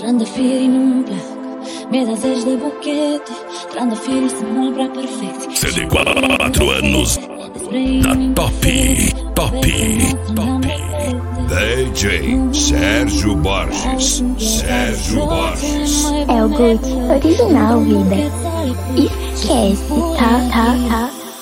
Trandafirii nu-mi plac, mi-ai dat zeci de buchete. Trandafirii sunt mult prea perfecti. Se de 4 anos da Top. DJ Sérgio Borges. É o Guts original, vida. Esquece, tá.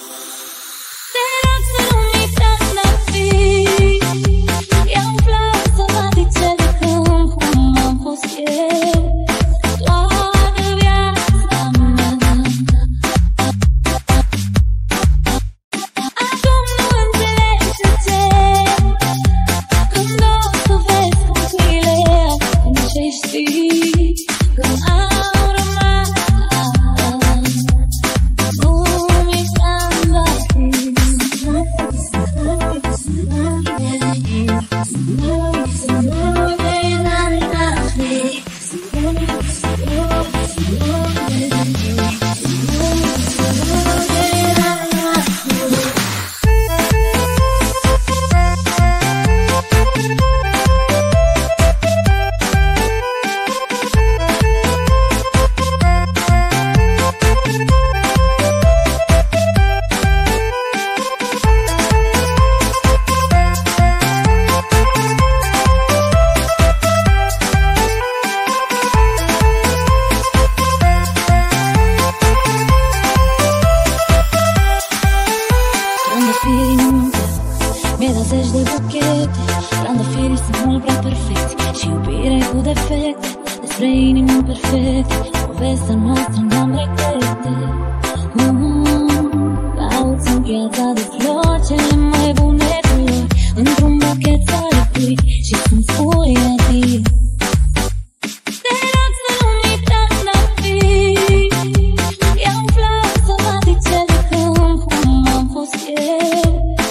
Trandafirii sunt mult prea perfecti și iubirea cu defecte. Despre inimi perfecte, povestea noastră n-am regrete. Cauți în piața de flori cele mai bune culori, într-un buchet să le pui și sunt furia ție. Te rog să nu-mi trandafiri, iau flori sălbatice de câmp cum am fost eu.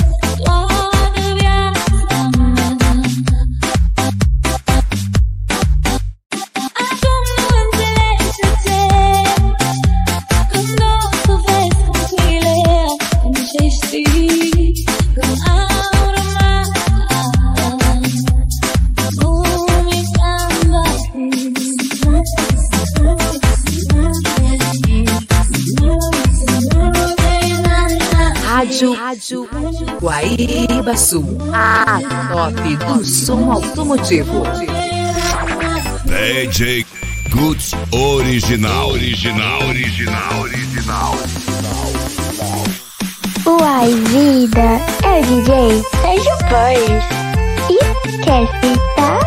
Rádio Guaíba Sul, a top do som automotivo. DJ Guts original. Uai, vida, é o DJ Sérgio Borges. Esquece, tá?